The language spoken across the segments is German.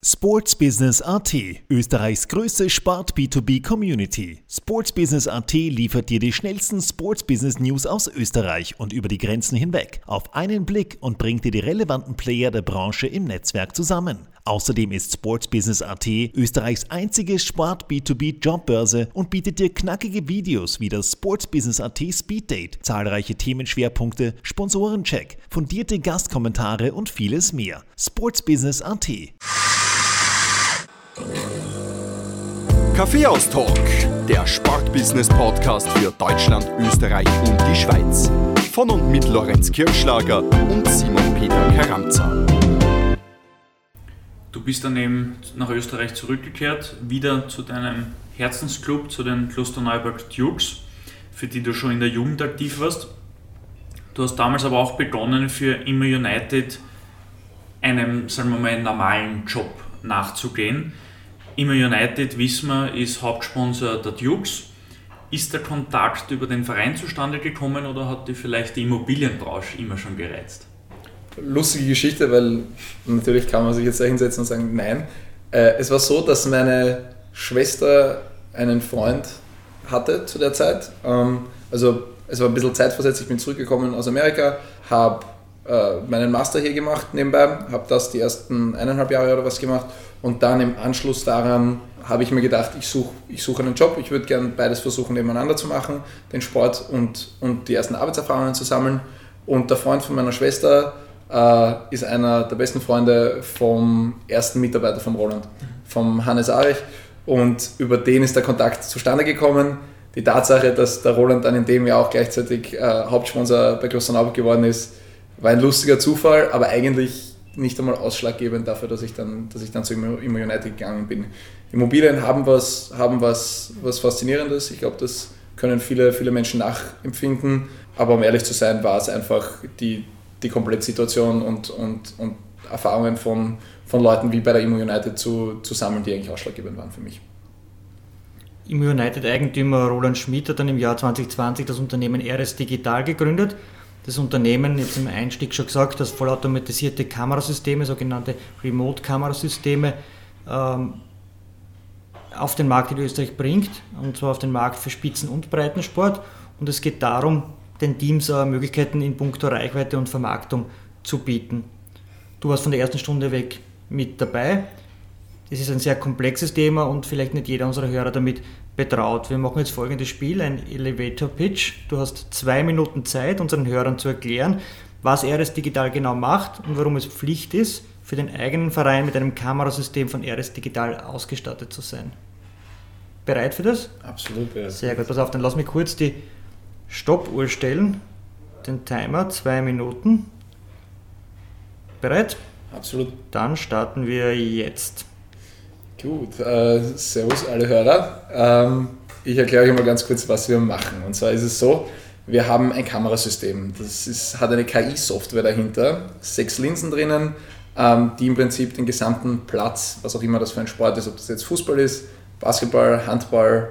Sportsbusiness.at, Österreichs größte Sport-B2B-Community. Sportsbusiness.at liefert dir die schnellsten Sportsbusiness-News aus Österreich und über die Grenzen hinweg auf einen Blick und bringt dir die relevanten Player der Branche im Netzwerk zusammen. Außerdem ist Sportsbusiness.at Österreichs einzige Sport-B2B-Jobbörse und bietet dir knackige Videos wie das Sportsbusiness.at Speeddate, zahlreiche Themenschwerpunkte, Sponsorencheck, fundierte Gastkommentare und vieles mehr. Sportsbusiness.at. Kaffeehaus-Talk, der Sportbusiness-Podcast für Deutschland, Österreich und die Schweiz. Von und mit Lorenz Kirschlager und Simon Peter Karamza. Du bist dann eben nach Österreich zurückgekehrt, wieder zu deinem Herzensclub, zu den Klosterneuburg Dukes, für die du schon in der Jugend aktiv warst. Du hast damals aber auch begonnen, für Immo United einem, sagen wir mal, normalen Job nachzugehen. Immo United, wissen wir, ist Hauptsponsor der Dukes. Ist der Kontakt über den Verein zustande gekommen oder hat dich vielleicht die Immobilienbranche immer schon gereizt? Lustige Geschichte, weil natürlich kann man sich jetzt da hinsetzen und sagen, nein. Es war so, dass meine Schwester einen Freund hatte zu der Zeit. Also es war ein bisschen zeitversetzt, ich bin zurückgekommen aus Amerika, habe meinen Master hier gemacht nebenbei, habe das die ersten 1,5 Jahre oder was gemacht und dann im Anschluss daran habe ich mir gedacht, ich suche einen Job, ich würde gerne beides versuchen nebeneinander zu machen, den Sport und die ersten Arbeitserfahrungen zu sammeln. Und der Freund von meiner Schwester ist einer der besten Freunde vom ersten Mitarbeiter vom Roland, vom Hannes Arich, und über den ist der Kontakt zustande gekommen. Die Tatsache, dass der Roland dann in dem Jahr auch gleichzeitig Hauptsponsor bei Klosterneuburg geworden ist, war ein lustiger Zufall, aber eigentlich nicht einmal ausschlaggebend dafür, dass ich dann zu Immo United gegangen bin. Immobilien haben was Faszinierendes. Ich glaube, das können viele Menschen nachempfinden. Aber um ehrlich zu sein, war es einfach die Komplettsituation und Erfahrungen von Leuten wie bei der Immo United zu sammeln, die eigentlich ausschlaggebend waren für mich. Immo United-Eigentümer Roland Schmidt hat dann im Jahr 2020 das Unternehmen RS Digital gegründet. Das Unternehmen, jetzt im Einstieg schon gesagt, das vollautomatisierte Kamerasysteme, sogenannte Remote-Kamerasysteme, auf den Markt in Österreich bringt, und zwar auf den Markt für Spitzen- und Breitensport. Und es geht darum, den Teams Möglichkeiten in puncto Reichweite und Vermarktung zu bieten. Du warst von der ersten Stunde weg mit dabei. Das ist ein sehr komplexes Thema und vielleicht nicht jeder unserer Hörer damit betraut. Wir machen jetzt folgendes Spiel, ein Elevator Pitch. Du hast 2 Minuten Zeit, unseren Hörern zu erklären, was RS Digital genau macht und warum es Pflicht ist, für den eigenen Verein mit einem Kamerasystem von RS Digital ausgestattet zu sein. Bereit für das? Absolut bereit. Sehr gut, pass auf, dann lass mich kurz die Stoppuhr stellen, den Timer, 2 Minuten. Bereit? Absolut. Dann starten wir jetzt. Gut, servus alle Hörer. Ich erkläre euch mal ganz kurz, was wir machen. Und zwar ist es so, wir haben ein Kamerasystem. Hat eine KI-Software dahinter, 6 Linsen drinnen, die im Prinzip den gesamten Platz, was auch immer das für ein Sport ist, ob das jetzt Fußball ist, Basketball, Handball,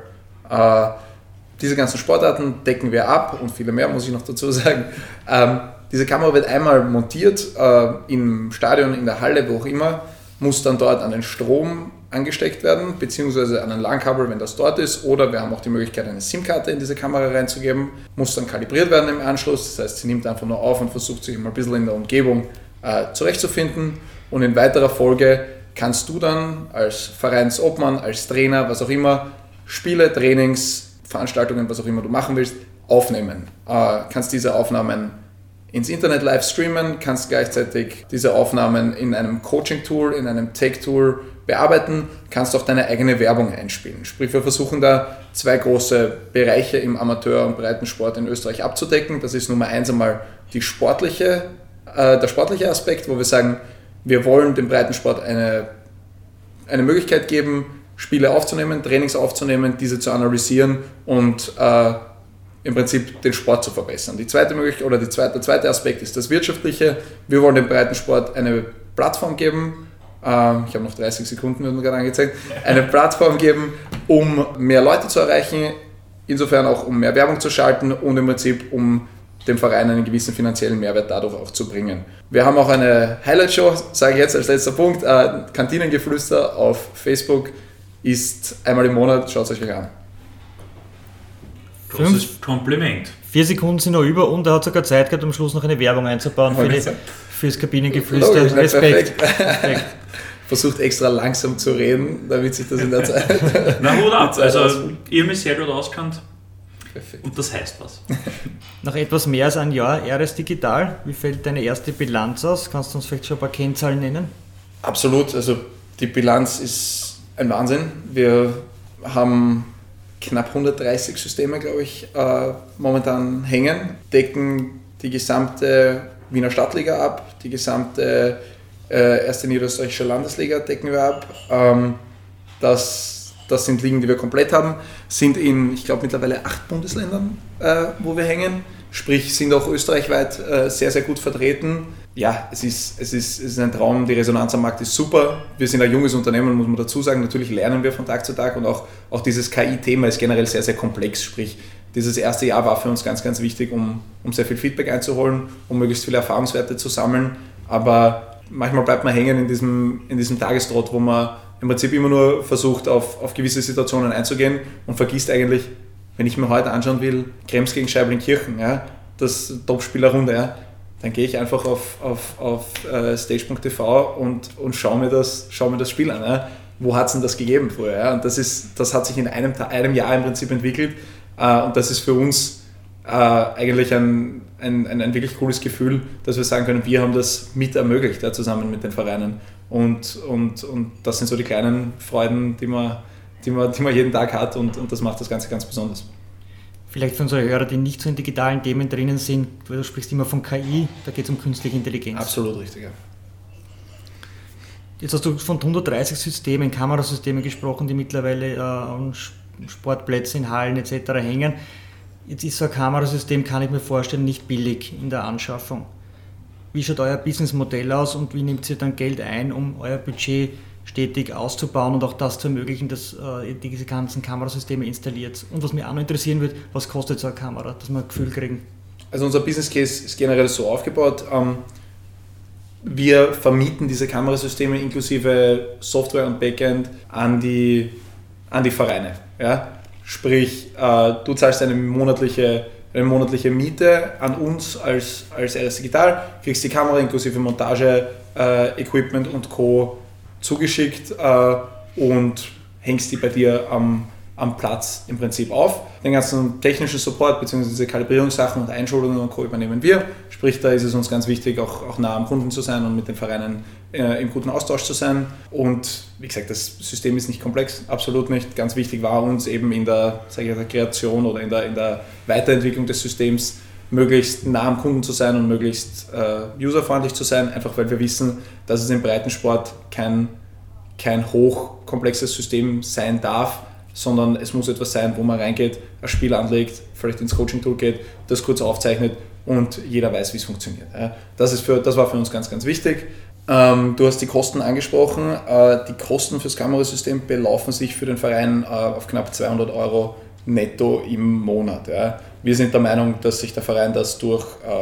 diese ganzen Sportarten decken wir ab und viele mehr, muss ich noch dazu sagen. Diese Kamera wird einmal montiert im Stadion, in der Halle, wo auch immer, muss dann dort an den Strom angesteckt werden, beziehungsweise an ein LAN-Kabel, wenn das dort ist, oder wir haben auch die Möglichkeit, eine SIM-Karte in diese Kamera reinzugeben, muss dann kalibriert werden im Anschluss, das heißt, sie nimmt einfach nur auf und versucht sich mal ein bisschen in der Umgebung zurechtzufinden, und in weiterer Folge kannst du dann als Vereinsobmann, als Trainer, was auch immer, Spiele, Trainings, Veranstaltungen, was auch immer du machen willst, aufnehmen. Kannst diese Aufnahmen ins Internet live streamen, kannst gleichzeitig diese Aufnahmen in einem Coaching-Tool, in einem Tech-Tool bearbeiten, kannst auch deine eigene Werbung einspielen. Sprich, wir versuchen da 2 große Bereiche im Amateur- und Breitensport in Österreich abzudecken. Das ist Nummer 1 einmal der sportliche Aspekt, wo wir sagen, wir wollen dem Breitensport eine Möglichkeit geben, Spiele aufzunehmen, Trainings aufzunehmen, diese zu analysieren und im Prinzip den Sport zu verbessern. Der zweite Aspekt ist das Wirtschaftliche. Wir wollen dem Breitensport eine Plattform geben. Ich habe noch 30 Sekunden, wird mir gerade angezeigt. Eine Plattform geben, um mehr Leute zu erreichen, insofern auch um mehr Werbung zu schalten und im Prinzip um dem Verein einen gewissen finanziellen Mehrwert dadurch auch zu bringen. Wir haben auch eine Highlight-Show, sage ich jetzt als letzter Punkt, Kantinengeflüster auf Facebook ist einmal im Monat, schaut es euch an. Großes Kompliment. 4 Sekunden sind noch über und er hat sogar Zeit gehabt, am Schluss noch eine Werbung einzubauen fürs Kabinengeflüster. Logisch, Respekt. Versucht extra langsam zu reden, damit sich das in der Zeit... Na, Hut ab. Also, ihr mich sehr gut auskannt. Perfekt. Und das heißt was. Nach etwas mehr als einem Jahr RS Digital, wie fällt deine erste Bilanz aus? Kannst du uns vielleicht schon ein paar Kennzahlen nennen? Absolut, also die Bilanz ist ein Wahnsinn. Wir haben knapp 130 Systeme, glaube ich, momentan hängen, decken die gesamte Wiener Stadtliga ab, die gesamte erste niederösterreichische Landesliga decken wir ab. Das sind Ligen, die wir komplett haben, sind in, ich glaube, mittlerweile 8 Bundesländern, wo wir hängen, sprich sind auch österreichweit sehr, sehr gut vertreten. Ja, es ist ein Traum, die Resonanz am Markt ist super. Wir sind ein junges Unternehmen, muss man dazu sagen. Natürlich lernen wir von Tag zu Tag und auch dieses KI-Thema ist generell sehr, sehr komplex. Sprich, dieses erste Jahr war für uns ganz, ganz wichtig, um sehr viel Feedback einzuholen, um möglichst viele Erfahrungswerte zu sammeln. Aber manchmal bleibt man hängen in diesem Tagestrott, wo man im Prinzip immer nur versucht, auf gewisse Situationen einzugehen und vergisst eigentlich, wenn ich mir heute anschauen will, Krems gegen Scheibling-Kirchen, ja, das Topspielerrunde, ja, dann gehe ich einfach auf stage.tv und schaue mir das Spiel an. Ja. Wo hat es denn das gegeben vorher? Ja? Und das hat sich in einem Jahr im Prinzip entwickelt und das ist für uns eigentlich ein wirklich cooles Gefühl, dass wir sagen können, wir haben das mit ermöglicht, ja, zusammen mit den Vereinen. Und das sind so die kleinen Freuden, die man jeden Tag hat und das macht das Ganze ganz besonders. Vielleicht für unsere Hörer, die nicht so in digitalen Themen drinnen sind, weil du sprichst immer von KI, da geht es um künstliche Intelligenz. Absolut richtig, ja. Jetzt hast du von 130 Systemen, Kamerasystemen gesprochen, die mittlerweile an Sportplätzen, in Hallen etc. hängen. Jetzt ist so ein Kamerasystem, kann ich mir vorstellen, nicht billig in der Anschaffung. Wie schaut euer Businessmodell aus und wie nehmt ihr dann Geld ein, um euer Budget stetig auszubauen und auch das zu ermöglichen, dass ihr diese ganzen Kamerasysteme installiert? Und was mich auch noch interessieren wird, was kostet so eine Kamera, dass wir ein Gefühl kriegen? Also unser Business Case ist generell so aufgebaut. Wir vermieten diese Kamerasysteme inklusive Software und Backend an die Vereine. Ja? Sprich, du zahlst eine monatliche Miete an uns als RS Digital, kriegst die Kamera inklusive Montage, Equipment und Co. zugeschickt und hängst die bei dir am Platz im Prinzip auf. Den ganzen technischen Support bzw. diese Kalibrierungssachen und Einschulungen und Co. übernehmen wir. Sprich, da ist es uns ganz wichtig, auch nah am Kunden zu sein und mit den Vereinen im guten Austausch zu sein. Und wie gesagt, das System ist nicht komplex, absolut nicht. Ganz wichtig war uns eben in der Kreation oder in der Weiterentwicklung des Systems möglichst nah am Kunden zu sein und möglichst userfreundlich zu sein, einfach weil wir wissen, dass es im Breitensport kein hochkomplexes System sein darf, sondern es muss etwas sein, wo man reingeht, ein Spiel anlegt, vielleicht ins Coaching-Tool geht, das kurz aufzeichnet und jeder weiß, wie es funktioniert. Das war für uns ganz, ganz wichtig. Du hast die Kosten angesprochen. Die Kosten fürs Kamerasystem belaufen sich für den Verein auf knapp 200 € netto im Monat. Wir sind der Meinung, dass sich der Verein das durch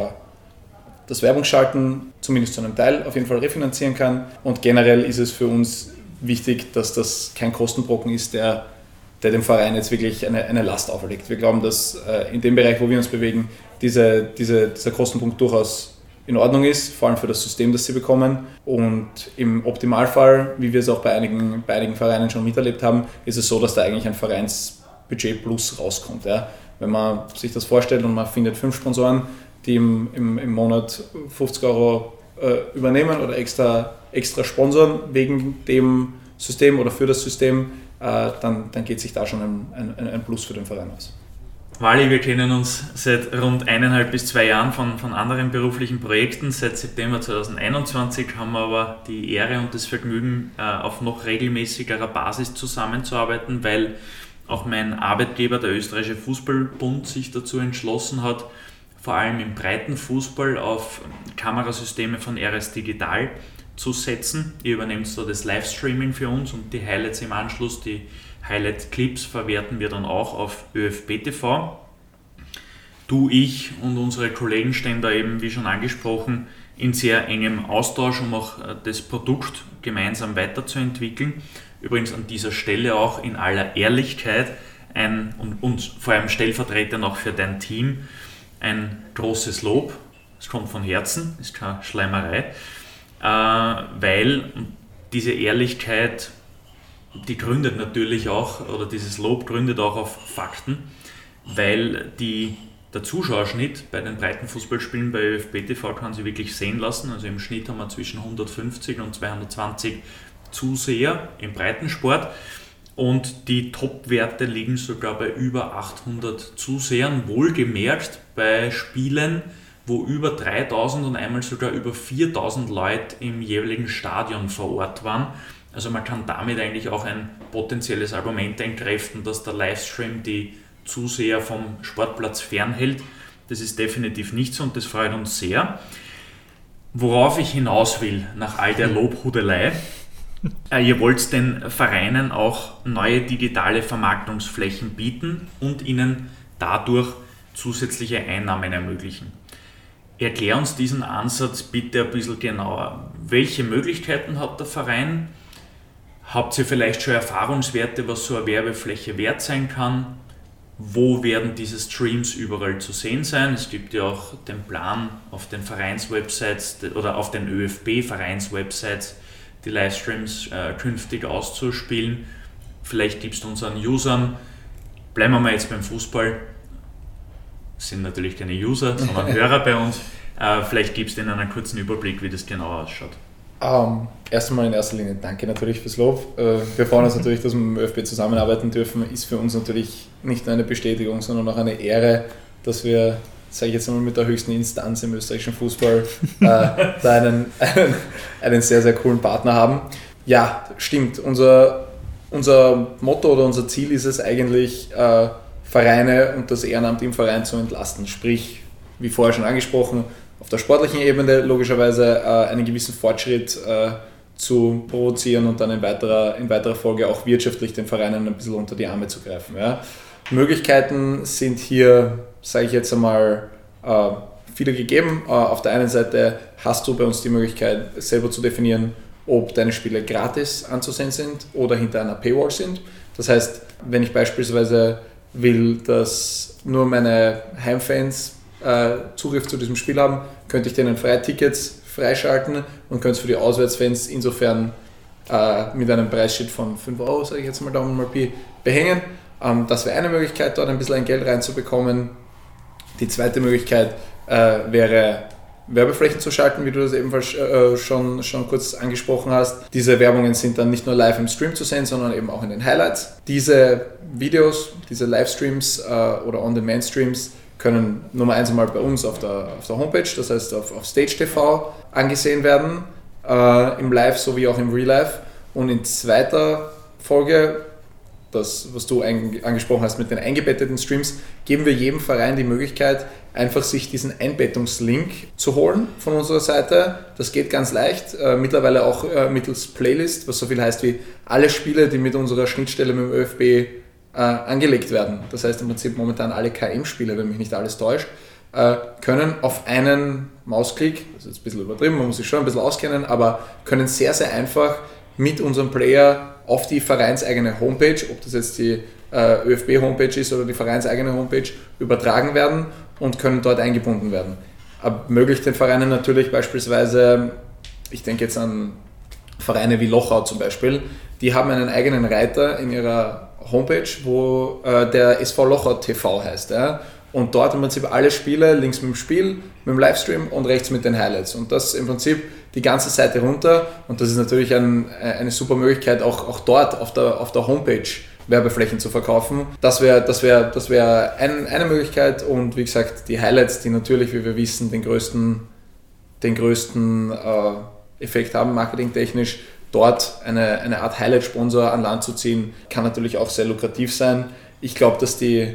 das Werbungsschalten zumindest zu einem Teil auf jeden Fall refinanzieren kann. Und generell ist es für uns wichtig, dass das kein Kostenbrocken ist, der dem Verein jetzt wirklich eine Last auferlegt. Wir glauben, dass in dem Bereich, wo wir uns bewegen, dieser Kostenpunkt durchaus in Ordnung ist, vor allem für das System, das sie bekommen. Und im Optimalfall, wie wir es auch bei einigen Vereinen schon miterlebt haben, ist es so, dass da eigentlich ein Vereinsbudget plus rauskommt. Ja. Wenn man sich das vorstellt und man findet 5 Sponsoren, die im Monat 50 € übernehmen oder extra sponsoren wegen dem System oder für das System, dann geht sich da schon ein Plus für den Verein aus. Wally, wir kennen uns seit rund 1,5 bis 2 Jahren von anderen beruflichen Projekten. Seit September 2021 haben wir aber die Ehre und das Vergnügen, auf noch regelmäßigerer Basis zusammenzuarbeiten, weil auch mein Arbeitgeber, der Österreichische Fußballbund, sich dazu entschlossen hat, vor allem im Breitenfußball auf Kamerasysteme von RS Digital zu setzen. Ihr übernehmt da das Livestreaming für uns und die Highlights im Anschluss, die Highlight-Clips verwerten wir dann auch auf ÖFB TV. Du, ich und unsere Kollegen stehen da eben, wie schon angesprochen, in sehr engem Austausch, um auch das Produkt gemeinsam weiterzuentwickeln. Übrigens an dieser Stelle auch in aller Ehrlichkeit und vor allem stellvertretend auch für dein Team ein großes Lob. Es kommt von Herzen, ist keine Schleimerei, weil diese Ehrlichkeit, die gründet natürlich auch, oder dieses Lob gründet auch auf Fakten, weil der Zuschauerschnitt bei den Breitenfußballspielen bei ÖFB TV kann sich wirklich sehen lassen. Also im Schnitt haben wir zwischen 150 und 220 Zuseher im Breitensport und die Top-Werte liegen sogar bei über 800 Zusehern, wohlgemerkt bei Spielen, wo über 3000 und einmal sogar über 4000 Leute im jeweiligen Stadion vor Ort waren. Also man kann damit eigentlich auch ein potenzielles Argument entkräften, dass der Livestream die Zuseher vom Sportplatz fernhält. Das ist definitiv nicht so und das freut uns sehr. Worauf ich hinaus will, nach all der Lobhudelei, ihr wollt den Vereinen auch neue digitale Vermarktungsflächen bieten und ihnen dadurch zusätzliche Einnahmen ermöglichen. Erklär uns diesen Ansatz bitte ein bisschen genauer. Welche Möglichkeiten hat der Verein? Habt ihr vielleicht schon Erfahrungswerte, was so eine Werbefläche wert sein kann? Wo werden diese Streams überall zu sehen sein? Es gibt ja auch den Plan auf den Vereinswebsites oder auf den ÖFB-Vereinswebsites die Livestreams künftig auszuspielen. Vielleicht gibst du unseren Usern, bleiben wir mal jetzt beim Fußball, das sind natürlich keine User, sondern Hörer bei uns, vielleicht gibst du ihnen einen kurzen Überblick, wie das genau ausschaut. Erst einmal in erster Linie danke natürlich fürs Lob. Wir freuen uns natürlich, dass wir mit dem ÖFB zusammenarbeiten dürfen. Ist für uns natürlich nicht nur eine Bestätigung, sondern auch eine Ehre, dass wir, sage ich jetzt einmal, mit der höchsten Instanz im österreichischen Fußball da einen sehr, sehr coolen Partner haben. Ja, stimmt. Unser Motto oder unser Ziel ist es eigentlich, Vereine und das Ehrenamt im Verein zu entlasten. Sprich, wie vorher schon angesprochen, auf der sportlichen Ebene logischerweise einen gewissen Fortschritt zu provozieren und dann in weiterer Folge auch wirtschaftlich den Vereinen ein bisschen unter die Arme zu greifen. Ja. Möglichkeiten sind hier, sage ich jetzt einmal, viele gegeben. Auf der einen Seite hast du bei uns die Möglichkeit, selber zu definieren, ob deine Spiele gratis anzusehen sind oder hinter einer Paywall sind. Das heißt, wenn ich beispielsweise will, dass nur meine Heimfans Zugriff zu diesem Spiel haben, könnte ich denen Freitickets freischalten und könnte es für die Auswärtsfans insofern mit einem Preisschild von 5 €, sage ich jetzt mal Daumen mal Pi, behängen. Das wäre eine Möglichkeit, dort ein bisschen Geld reinzubekommen. Die zweite Möglichkeit wäre, Werbeflächen zu schalten, wie du das ebenfalls schon kurz angesprochen hast. Diese Werbungen sind dann nicht nur live im Stream zu sehen, sondern eben auch in den Highlights. Diese Videos, diese Livestreams oder On-Demand-Streams können Nummer 1 einmal bei uns auf der Homepage, das heißt auf Stage TV, angesehen werden, im Live sowie auch im Real Life. Und in zweiter Folge, das, was du angesprochen hast mit den eingebetteten Streams, geben wir jedem Verein die Möglichkeit, einfach sich diesen Einbettungslink zu holen von unserer Seite. Das geht ganz leicht, mittlerweile auch mittels Playlist, was so viel heißt wie alle Spiele, die mit unserer Schnittstelle mit dem ÖFB angelegt werden. Das heißt im Prinzip momentan alle KM-Spiele, wenn mich nicht alles täuscht, können auf einen Mausklick, das ist jetzt ein bisschen übertrieben, man muss sich schon ein bisschen auskennen, aber können sehr, sehr einfach mit unserem Player auf die vereinseigene Homepage, ob das jetzt die ÖFB-Homepage ist oder die vereinseigene Homepage, übertragen werden und können dort eingebunden werden. Ermöglicht den Vereinen natürlich beispielsweise, ich denke jetzt an Vereine wie Lochau zum Beispiel, die haben einen eigenen Reiter in ihrer Homepage, wo der SV Lochau TV heißt. Ja? Und dort im Prinzip alle Spiele, links mit dem Spiel, mit dem Livestream und rechts mit den Highlights. Und das im Prinzip die ganze Seite runter. Und das ist natürlich eine super Möglichkeit, auch dort auf der Homepage Werbeflächen zu verkaufen. Das wäre eine Möglichkeit. Und wie gesagt, die Highlights, die natürlich, wie wir wissen, den größten Effekt haben, marketingtechnisch, dort eine Art Highlight-Sponsor an Land zu ziehen, kann natürlich auch sehr lukrativ sein. Ich glaube, dass die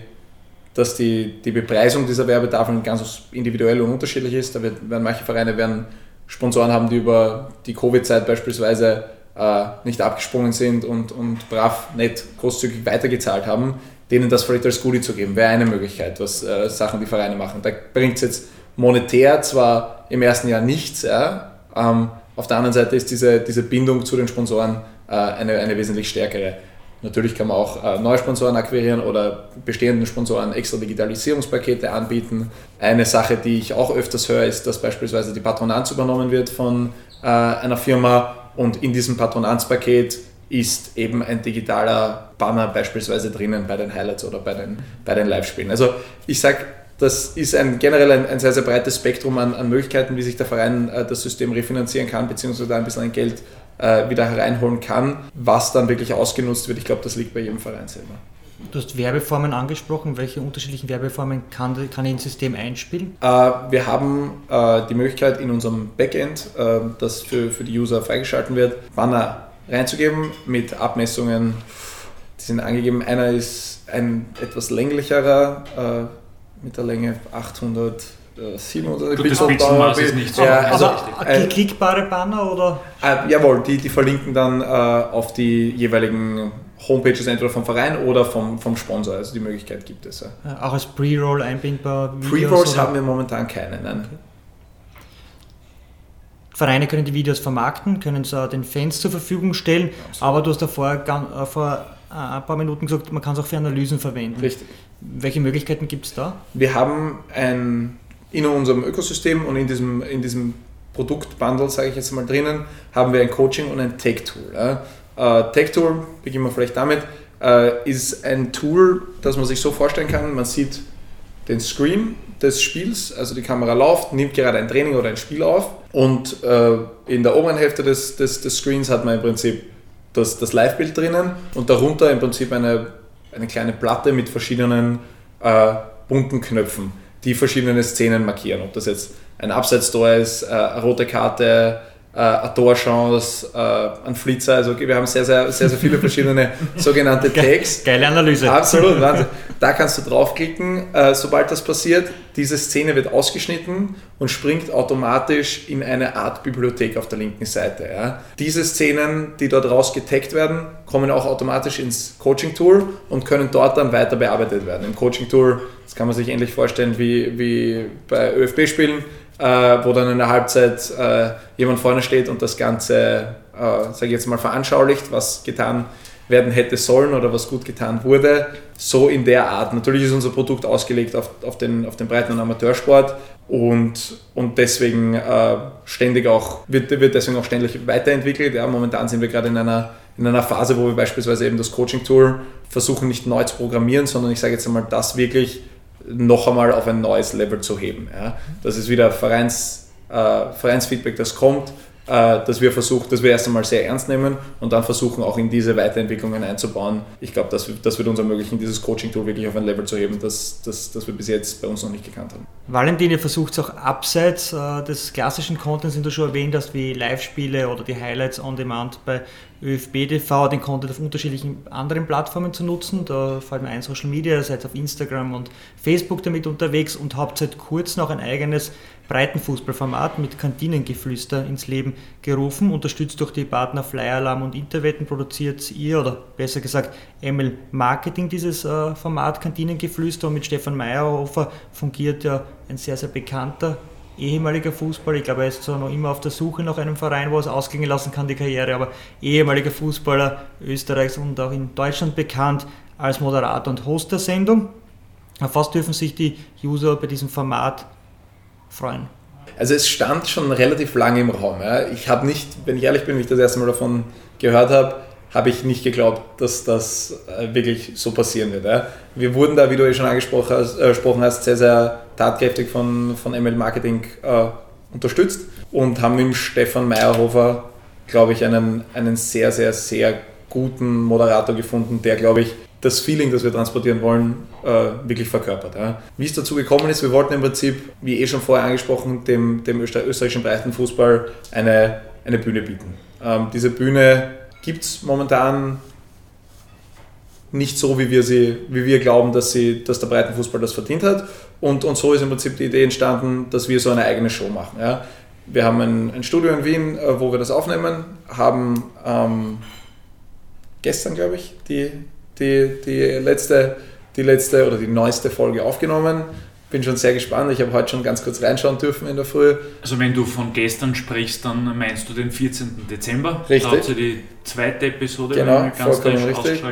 Bepreisung dieser Werbetafeln ganz individuell und unterschiedlich ist. Da werden manche Vereine Sponsoren haben, die über die Covid-Zeit beispielsweise nicht abgesprungen sind und brav, nett, großzügig weitergezahlt haben. denen das vielleicht als Goodie zu geben, wäre eine Möglichkeit, was Sachen die Vereine machen. Da bringt es jetzt monetär zwar im ersten Jahr nichts, ja, auf der anderen Seite ist diese Bindung zu den Sponsoren eine wesentlich stärkere. Natürlich kann man auch neue Sponsoren akquirieren oder bestehenden Sponsoren extra Digitalisierungspakete anbieten. Eine Sache, die ich auch öfters höre, ist, dass beispielsweise die Patronanz übernommen wird von einer Firma und in diesem Patronanzpaket ist eben ein digitaler Banner beispielsweise drinnen bei den Highlights oder bei den Live-Spielen. Also ich sage, das ist generell ein sehr, sehr breites Spektrum an Möglichkeiten, wie sich der Verein das System refinanzieren kann, beziehungsweise da ein bisschen ein Geld wieder hereinholen kann. Was dann wirklich ausgenutzt wird, ich glaube, das liegt bei jedem Verein selber. Du hast Werbeformen angesprochen. Welche unterschiedlichen Werbeformen kann ein System einspielen? Wir haben die Möglichkeit in unserem Backend, das für die User freigeschalten wird, Banner reinzugeben mit Abmessungen, die sind angegeben. Einer ist ein etwas länglicherer, mit der Länge 800, 700 Pixel. Das ist nicht so. Ja, also klickbare Banner oder? Jawohl, die verlinken dann auf die jeweiligen Homepages entweder vom Verein oder vom Sponsor, also die Möglichkeit gibt es. Ja. Auch als Pre-Roll einbindbar? Pre-Rolls haben wir momentan keine, nein. Okay. Vereine können die Videos vermarkten, können sie den Fans zur Verfügung stellen, aber du hast vor ein paar Minuten gesagt, man kann es auch für Analysen verwenden. Richtig. Welche Möglichkeiten gibt es da? Wir haben in unserem Ökosystem und in diesem Produktbundle, sage ich jetzt mal drinnen, haben wir ein Coaching und ein Tech-Tool. Ja. Tech-Tool, beginnen wir vielleicht damit, ist ein Tool, das man sich so vorstellen kann, man sieht den Screen des Spiels, also die Kamera läuft, nimmt gerade ein Training oder ein Spiel auf und in der oberen Hälfte des Screens hat man im Prinzip das Live-Bild drinnen und darunter im Prinzip eine kleine Platte mit verschiedenen bunten Knöpfen, die verschiedene Szenen markieren. Ob das jetzt ein Abseits-Tor ist, eine rote Karte, eine Torchance, ein Flitzer. Also wir haben sehr, sehr, sehr, sehr viele verschiedene sogenannte Tags. Geile Analyse. Absolut, Wahnsinn. Da kannst du draufklicken. Sobald das passiert, diese Szene wird ausgeschnitten und springt automatisch in eine Art Bibliothek auf der linken Seite. Ja. Diese Szenen, die dort raus getaggt werden, kommen auch automatisch ins Coaching-Tool und können dort dann weiter bearbeitet werden. Im Coaching-Tool, das kann man sich ähnlich vorstellen wie bei ÖFB-Spielen, wo dann in der Halbzeit jemand vorne steht und das Ganze, sage ich jetzt mal, veranschaulicht, was getan werden hätte sollen oder was gut getan wurde. So in der Art. Natürlich ist unser Produkt ausgelegt auf den Breiten- und Amateursport und deswegen wird deswegen auch ständig weiterentwickelt. Ja, momentan sind wir gerade in einer Phase, wo wir beispielsweise eben das Coaching-Tool versuchen, nicht neu zu programmieren, sondern ich sage jetzt einmal, das wirklich noch einmal auf ein neues Level zu heben. Ja. Das ist wieder Vereinsfeedback, das kommt, dass wir erst einmal sehr ernst nehmen und dann versuchen, auch in diese Weiterentwicklungen einzubauen. Ich glaube, das wird uns ermöglichen, dieses Coaching-Tool wirklich auf ein Level zu heben, das wir bis jetzt bei uns noch nicht gekannt haben. Valentin, ihr versucht es auch abseits des klassischen Contents, den du schon erwähnt hast, wie Live-Spiele oder die Highlights on Demand bei ÖFB-TV, den Content auf unterschiedlichen anderen Plattformen zu nutzen. Da fällt mir ein Social Media, ihr seid auf Instagram und Facebook damit unterwegs und habt seit kurzem auch ein eigenes Breitenfußballformat mit Kantinengeflüster ins Leben gerufen. Unterstützt durch die Partner Flyer-Alarm und Interwetten produziert ihr, oder besser gesagt ML Marketing, dieses Format Kantinengeflüster, und mit Stefan Meyerhofer fungiert ja ein sehr, sehr bekannter ehemaliger Fußballer. Ich glaube, er ist zwar noch immer auf der Suche nach einem Verein, wo er es ausgehen lassen kann, die Karriere, aber ehemaliger Fußballer Österreichs und auch in Deutschland bekannt als Moderator und Host der Sendung. Auf was dürfen sich die User bei diesem Format freuen? Also es stand schon relativ lange im Raum. Ja. Ich habe nicht, wenn ich ehrlich bin, wenn ich das erste Mal davon gehört habe ich nicht geglaubt, dass das wirklich so passieren wird. Ja. Wir wurden da, wie du schon angesprochen hast, sehr, sehr tatkräftig von ML Marketing unterstützt und haben mit Stefan Meyerhofer, glaube ich, einen sehr, sehr, sehr guten Moderator gefunden, der, glaube ich, das Feeling, das wir transportieren wollen, wirklich verkörpert. Ja. Wie es dazu gekommen ist, wir wollten im Prinzip, wie schon vorher angesprochen, dem österreichischen Breitenfußball eine Bühne bieten. Diese Bühne gibt es momentan nicht so, wie wir glauben, dass der Breitenfußball das verdient hat. Und so ist im Prinzip die Idee entstanden, dass wir so eine eigene Show machen. Ja. Wir haben ein Studio in Wien, wo wir das aufnehmen, haben gestern, glaube ich, die letzte die letzte oder die neueste Folge aufgenommen. Bin schon sehr gespannt. Ich habe heute schon ganz kurz reinschauen dürfen in der Früh. Also wenn du von gestern sprichst, dann meinst du den 14. Dezember? Richtig. Da hat sie die zweite Episode genau, ganz vollkommen richtig.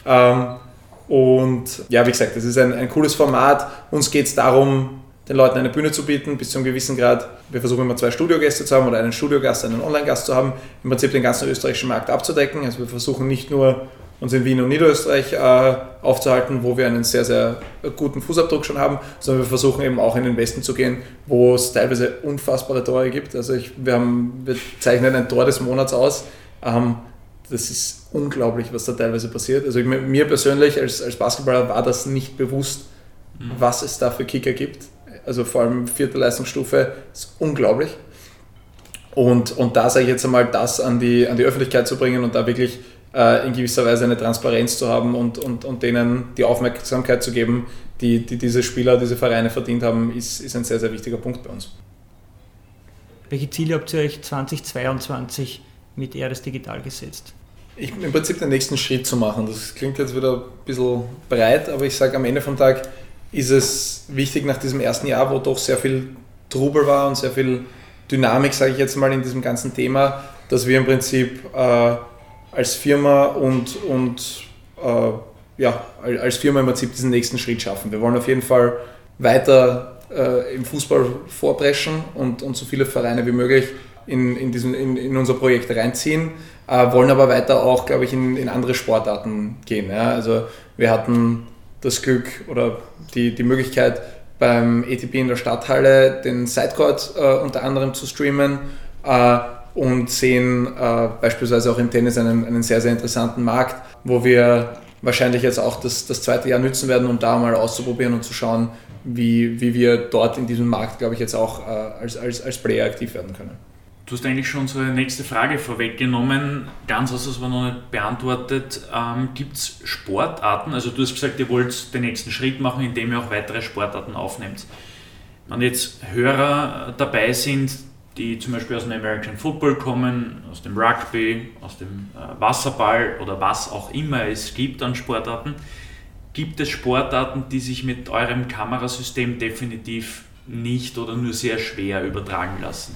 Und ja, wie gesagt, das ist ein cooles Format. Uns geht es darum, den Leuten eine Bühne zu bieten, bis zu einem gewissen Grad. Wir versuchen immer 2 Studiogäste zu haben oder einen Studiogast, einen Online-Gast zu haben, im Prinzip den ganzen österreichischen Markt abzudecken. Also wir versuchen nicht nur uns in Wien und Niederösterreich aufzuhalten, wo wir einen sehr, sehr guten Fußabdruck schon haben, sondern wir versuchen eben auch in den Westen zu gehen, wo es teilweise unfassbare Tore gibt. Also wir zeichnen ein Tor des Monats aus. Das ist unglaublich, was da teilweise passiert. Also mir persönlich als Basketballer war das nicht bewusst, was es da für Kicker gibt. Also vor allem 4. Leistungsstufe ist unglaublich. Und da sage ich jetzt einmal, das an die Öffentlichkeit zu bringen und da wirklich in gewisser Weise eine Transparenz zu haben und denen die Aufmerksamkeit zu geben, die diese Spieler, diese Vereine verdient haben, ist ein sehr, sehr wichtiger Punkt bei uns. Welche Ziele habt ihr euch 2022 mit Eres Digital gesetzt? Im Prinzip den nächsten Schritt zu machen. Das klingt jetzt wieder ein bisschen breit, aber ich sage, am Ende vom Tag ist es wichtig nach diesem ersten Jahr, wo doch sehr viel Trubel war und sehr viel Dynamik, sage ich jetzt mal, in diesem ganzen Thema, dass wir im Prinzip als Firma als Firma im Prinzip diesen nächsten Schritt schaffen. Wir wollen auf jeden Fall weiter im Fußball vorpreschen und so viele Vereine wie möglich in unser Projekt reinziehen, wollen aber weiter auch, glaube ich, in andere Sportarten gehen. Ja? Also wir hatten das Glück oder die Möglichkeit, beim ATP in der Stadthalle den Sidecourt unter anderem zu streamen und sehen beispielsweise auch im Tennis einen sehr, sehr interessanten Markt, wo wir wahrscheinlich jetzt auch das zweite Jahr nützen werden, um da mal auszuprobieren und zu schauen, wie wir dort in diesem Markt, glaube ich, jetzt auch als Player aktiv werden können. Du hast eigentlich schon unsere nächste Frage vorweggenommen. Ganz hast du es aber noch nicht beantwortet. Gibt es Sportarten, also du hast gesagt, ihr wollt den nächsten Schritt machen, indem ihr auch weitere Sportarten aufnehmt. Wenn jetzt Hörer dabei sind, die zum Beispiel aus dem American Football kommen, aus dem Rugby, aus dem Wasserball oder was auch immer es gibt an Sportarten, gibt es Sportarten, die sich mit eurem Kamerasystem definitiv nicht oder nur sehr schwer übertragen lassen?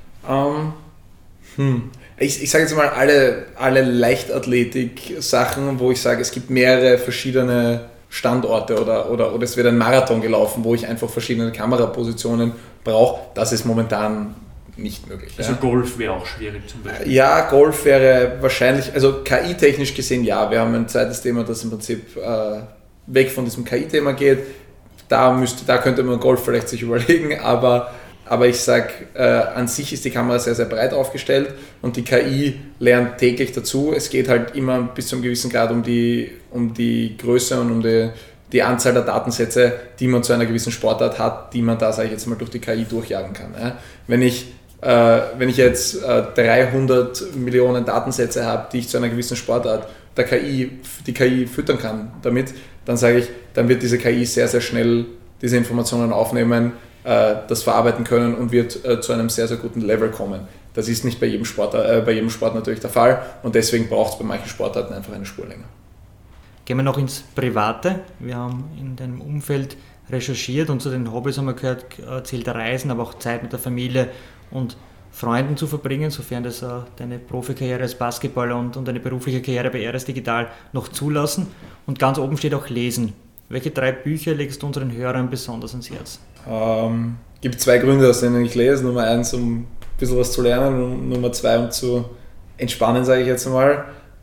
Ich sage jetzt mal alle Leichtathletik-Sachen, wo ich sage, es gibt mehrere verschiedene Standorte oder es wird ein Marathon gelaufen, wo ich einfach verschiedene Kamerapositionen brauche. Das ist momentan nicht möglich. Also ja. Golf wäre auch schwierig zum Beispiel. Ja, Golf wäre wahrscheinlich, also KI-technisch gesehen ja. Wir haben ein zweites Thema, das im Prinzip weg von diesem KI-Thema geht. Da könnte man Golf vielleicht sich überlegen, aber ich sage, an sich ist die Kamera sehr, sehr breit aufgestellt und die KI lernt täglich dazu. Es geht halt immer bis zu einem gewissen Grad um die Größe und um die Anzahl der Datensätze, die man zu einer gewissen Sportart hat, die man da, sage ich jetzt mal, durch die KI durchjagen kann. Ja. Wenn ich jetzt 300 Millionen Datensätze habe, die ich zu einer gewissen Sportart die KI füttern kann damit, dann sage ich, dann wird diese KI sehr, sehr schnell diese Informationen aufnehmen, das verarbeiten können und wird zu einem sehr, sehr guten Level kommen. Das ist nicht bei jedem Sport natürlich der Fall und deswegen braucht es bei manchen Sportarten einfach eine Spur länger. Gehen wir noch ins Private. Wir haben in deinem Umfeld recherchiert und zu den Hobbys haben wir gehört, zählt Reisen, aber auch Zeit mit der Familie und Freunden zu verbringen, sofern das deine Profikarriere als Basketballer und deine berufliche Karriere bei Eres Digital noch zulassen. Und ganz oben steht auch Lesen. Welche 3 Bücher legst du unseren Hörern besonders ans Herz? Gibt 2 Gründe, aus denen ich lese. Nummer 1, um ein bisschen was zu lernen und Nummer 2, um zu entspannen, sage ich jetzt mal.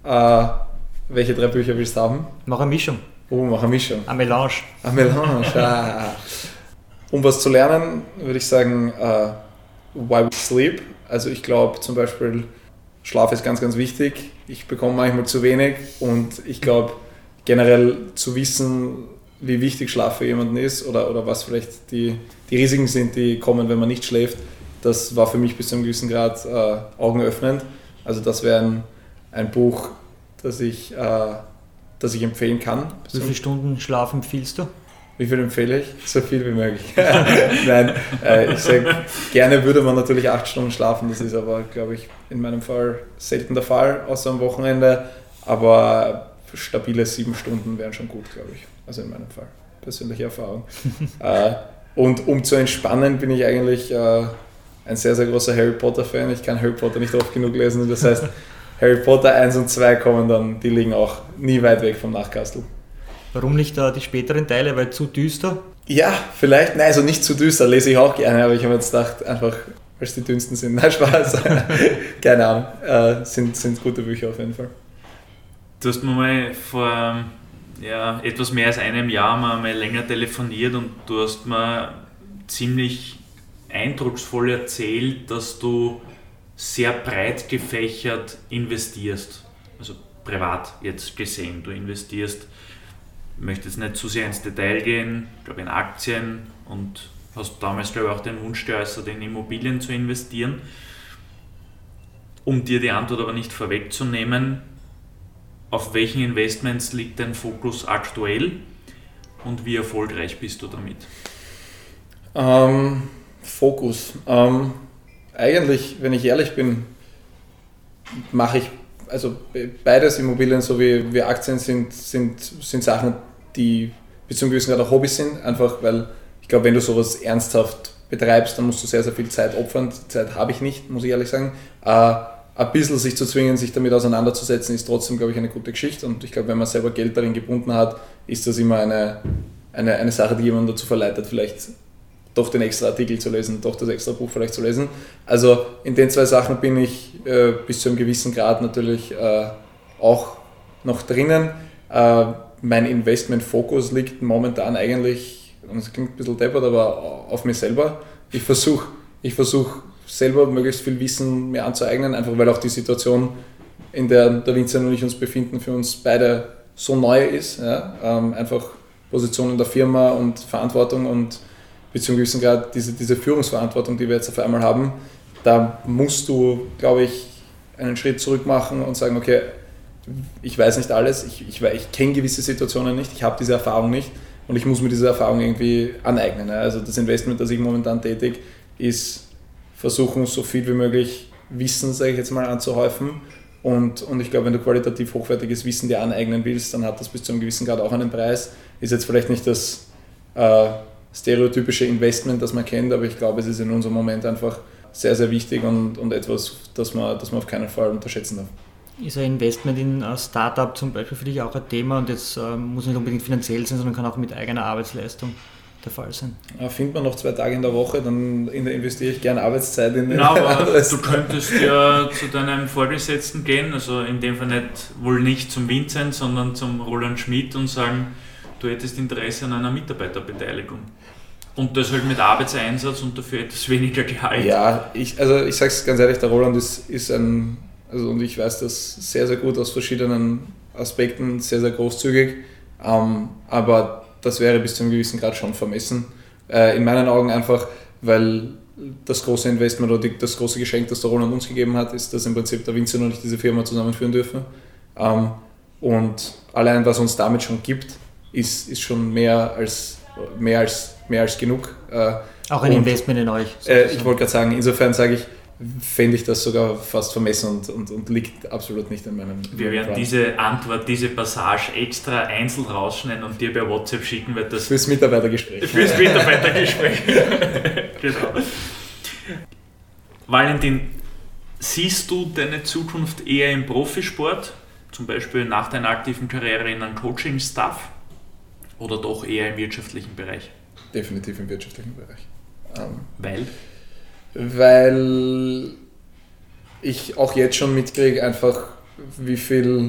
Welche 3 Bücher willst du haben? Mach eine Mischung. Mach eine Mischung. Eine Melange. Eine Melange, Um was zu lernen, würde ich sagen, Why We Sleep. Also ich glaube zum Beispiel, Schlaf ist ganz, ganz wichtig. Ich bekomme manchmal zu wenig und ich glaube, generell zu wissen, wie wichtig Schlaf für jemanden ist oder was vielleicht die Risiken sind, die kommen, wenn man nicht schläft, das war für mich bis zu einem gewissen Grad augenöffnend. Also das wäre ein Buch, das ich empfehlen kann. Wie viele Stunden Schlaf empfiehlst du? Wie viel empfehle ich? So viel wie möglich. Nein, ich sage, gerne würde man natürlich 8 Stunden schlafen, das ist aber, glaube ich, in meinem Fall selten der Fall, außer am Wochenende. Aber stabile 7 Stunden wären schon gut, glaube ich. Also in meinem Fall. Persönliche Erfahrung. Und um zu entspannen, bin ich eigentlich ein sehr, sehr großer Harry Potter-Fan. Ich kann Harry Potter nicht oft genug lesen. Das heißt, Harry Potter 1 und 2 kommen dann, die liegen auch nie weit weg vom Nachkastel. Warum nicht die späteren Teile, weil zu düster? Ja, vielleicht, nein, also nicht zu düster, lese ich auch gerne, aber ich habe jetzt gedacht, einfach, weil es die dünnsten sind. Nein, Spaß. Keine Ahnung, sind gute Bücher auf jeden Fall. Du hast mir mal vor etwas mehr als einem Jahr mal länger telefoniert und du hast mir ziemlich eindrucksvoll erzählt, dass du sehr breit gefächert investierst, also privat jetzt gesehen. Du investierst, ich möchte jetzt nicht zu sehr ins Detail gehen, ich glaube in Aktien, und hast damals, glaube ich, auch den Wunsch geäußert, in Immobilien zu investieren. Um dir die Antwort aber nicht vorwegzunehmen, auf welchen Investments liegt dein Fokus aktuell und wie erfolgreich bist du damit? Fokus. Eigentlich, wenn ich ehrlich bin, mache ich, also beides, Immobilien sowie Aktien sind Sachen, die bis zu einem gewissen Grad auch Hobbys sind, einfach weil ich glaube, wenn du sowas ernsthaft betreibst, dann musst du sehr, sehr viel Zeit opfern. Die Zeit habe ich nicht, muss ich ehrlich sagen. Ein bisschen sich zu zwingen, sich damit auseinanderzusetzen, ist trotzdem, glaube ich, eine gute Geschichte. Und ich glaube, wenn man selber Geld darin gebunden hat, ist das immer eine Sache, die jemanden dazu verleitet, vielleicht doch den extra Artikel zu lesen, doch das extra Buch vielleicht zu lesen. Also in den 2 Sachen bin ich bis zu einem gewissen Grad natürlich auch noch drinnen. Mein Investmentfokus liegt momentan eigentlich, und es klingt ein bisschen deppert, aber auf mir selber. Ich versuche selber möglichst viel Wissen mir anzueignen, einfach weil auch die Situation, in der der Vincent und ich uns befinden, für uns beide so neu ist. Ja? Einfach Position in der Firma und Verantwortung und bis zu einem gewissen Grad diese Führungsverantwortung, die wir jetzt auf einmal haben, da musst du, glaube ich, einen Schritt zurück machen und sagen, okay, ich weiß nicht alles, ich kenne gewisse Situationen nicht, ich habe diese Erfahrung nicht und ich muss mir diese Erfahrung irgendwie aneignen. Ja? Also das Investment, das ich momentan tätig, ist versuchen, so viel wie möglich Wissen, sage ich jetzt mal, anzuhäufen. Und ich glaube, wenn du qualitativ hochwertiges Wissen dir aneignen willst, dann hat das bis zu einem gewissen Grad auch einen Preis. Ist jetzt vielleicht nicht das stereotypische Investment, das man kennt, aber ich glaube, es ist in unserem Moment einfach sehr, sehr wichtig und etwas, das man auf keinen Fall unterschätzen darf. Ist ein Investment in ein Startup zum Beispiel für dich auch ein Thema und jetzt muss nicht unbedingt finanziell sein, sondern kann auch mit eigener Arbeitsleistung der Fall sein? Findet man noch 2 Tage in der Woche, dann investiere ich gerne Arbeitszeit in aber du könntest ja zu deinem Vorgesetzten gehen, also in dem Fall nicht zum Vincent, sondern zum Roland Schmidt und sagen, du hättest Interesse an einer Mitarbeiterbeteiligung. Und das halt mit Arbeitseinsatz und dafür etwas weniger Gehalt. Ja, ich sage es ganz ehrlich, der Roland ist ein, also und ich weiß das sehr, sehr gut aus verschiedenen Aspekten, sehr, sehr großzügig, aber das wäre bis zu einem gewissen Grad schon vermessen. In meinen Augen einfach, weil das große Investment oder das große Geschenk, das der Roland uns gegeben hat, ist, dass im Prinzip der Vincent und ich diese Firma zusammenführen dürfen. Und allein, was uns damit schon gibt, ist schon mehr als genug. Auch ein Investment in euch. Ich wollte gerade sagen, insofern sage ich, fände ich das sogar fast vermessen und liegt absolut nicht in meinem Wir werden Plan. diese Antwort, diese Passage extra einzeln rausschneiden und dir per WhatsApp schicken, weil das Fürs Mitarbeitergespräch. Fürs Mitarbeitergespräch. Genau. Valentin, siehst du deine Zukunft eher im Profisport, zum Beispiel nach deiner aktiven Karriere in einem Coaching-Staff, oder doch eher im wirtschaftlichen Bereich? Definitiv im wirtschaftlichen Bereich. Weil ich auch jetzt schon mitkriege, einfach wie viel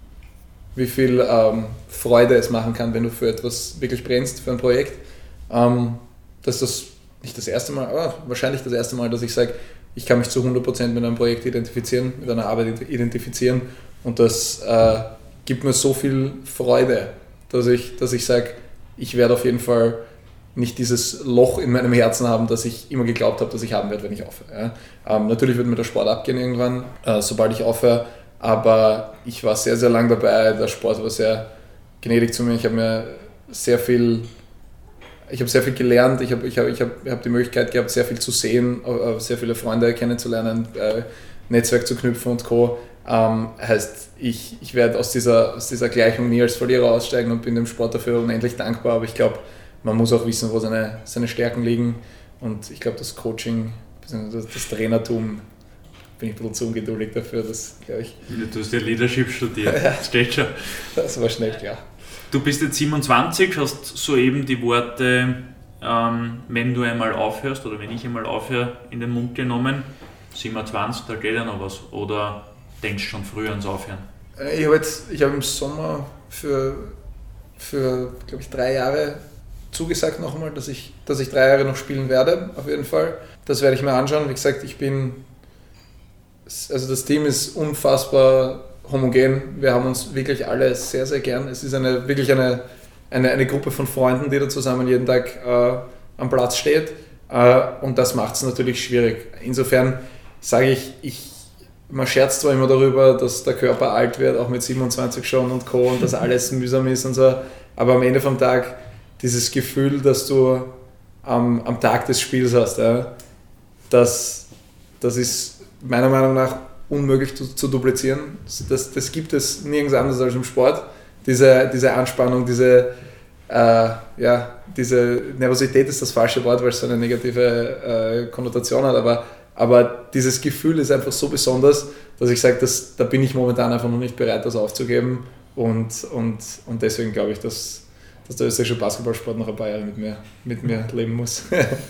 Freude es machen kann, wenn du für etwas wirklich brennst, für ein Projekt. Das ist das nicht das erste Mal, aber wahrscheinlich das erste Mal, dass ich sage, ich kann mich zu 100% mit einem Projekt identifizieren, mit einer Arbeit identifizieren und das gibt mir so viel Freude, dass ich sage, ich werde auf jeden Fall nicht dieses Loch in meinem Herzen haben, das ich immer geglaubt habe, dass ich haben werde, wenn ich aufhöre. Ja. Natürlich wird mir der Sport abgehen irgendwann, sobald ich aufhöre, aber ich war sehr, sehr lang dabei, der Sport war sehr gnädig zu mir, ich habe sehr viel gelernt, ich habe die Möglichkeit gehabt, sehr viel zu sehen, sehr viele Freunde kennenzulernen, Netzwerk zu knüpfen und Co. Heißt, ich werde aus dieser Gleichung nie als Verlierer aussteigen und bin dem Sport dafür unendlich dankbar, aber ich glaube, man muss auch wissen, wo seine Stärken liegen, und ich glaube, das Coaching, das Trainertum, bin ich ein bisschen zu ungeduldig dafür, das glaube ich. Du hast ja Leadership studiert, das steht schon. Das war schnell klar. Du bist jetzt 27, hast soeben die Worte, wenn du einmal aufhörst oder wenn ich einmal aufhöre, in den Mund genommen. 27, da geht ja noch was, oder denkst du schon früher ans Aufhören? Ich habe im Sommer für glaube ich 3 Jahre zugesagt nochmal, dass ich 3 Jahre noch spielen werde, auf jeden Fall. Das werde ich mir anschauen. Wie gesagt, das Team ist unfassbar homogen. Wir haben uns wirklich alle sehr, sehr gern. Es ist wirklich eine Gruppe von Freunden, die da zusammen jeden Tag am Platz steht. Und das macht es natürlich schwierig. Insofern sage ich, man scherzt zwar immer darüber, dass der Körper alt wird, auch mit 27 schon und Co. und dass alles mühsam ist und so, aber am Ende vom Tag dieses Gefühl, dass du am Tag des Spiels hast, ja, das ist meiner Meinung nach unmöglich zu duplizieren. Das gibt es nirgends anders als im Sport. Diese Anspannung, diese Nervosität ist das falsche Wort, weil es so eine negative Konnotation hat, aber dieses Gefühl ist einfach so besonders, dass ich sage, da bin ich momentan einfach noch nicht bereit, das aufzugeben, und deswegen glaube ich, dass der österreichische Basketballsport noch ein paar Jahre mit mir leben muss.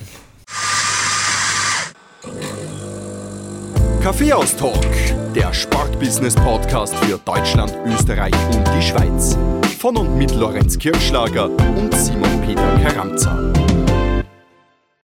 Kaffeehaus-Talk, der Sportbusiness-Podcast für Deutschland, Österreich und die Schweiz. Von und mit Lorenz Kirschlager und Simon Peter Karamza.